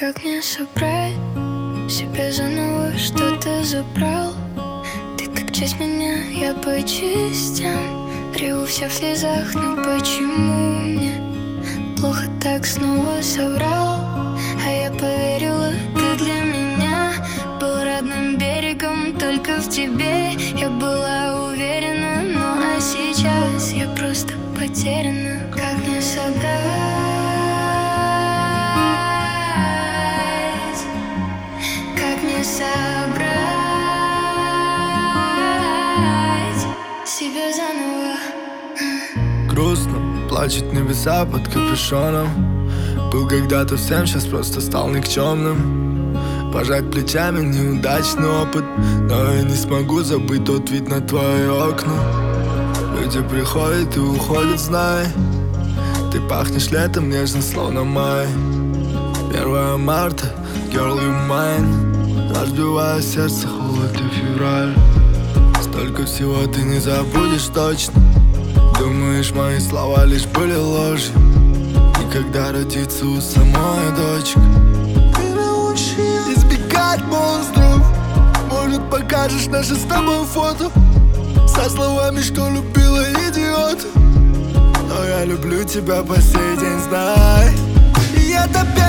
как мне собрать себе заново, что ты забрал? Ты как часть меня, я по частям реву вся в слезах, но почему мне плохо так снова соврал? А я поверила, ты для меня был родным берегом, только в тебе я была уверена. Ну а сейчас я просто потеряна. Как мне собрать? Как мне собрать себя заново? Грустно, плачут небеса под капюшоном. Был когда-то всем, сейчас просто стал никчемным. Пожать плечами — неудачный опыт, но я не смогу забыть тот вид на твои окна. Люди приходят и уходят, знай. Ты пахнешь летом нежно, словно май. 1 марта, girl, you mine. Разбиваю сердце, холод и февраль. Столько всего ты не забудешь точно. Думаешь, мои слова лишь были ложью? И когда родится у самой дочка, ты научи избегать монстров. Может, покажешь наше с тобой фото со словами, что любила идиота. Но я люблю тебя по сей день, знай. И я тебя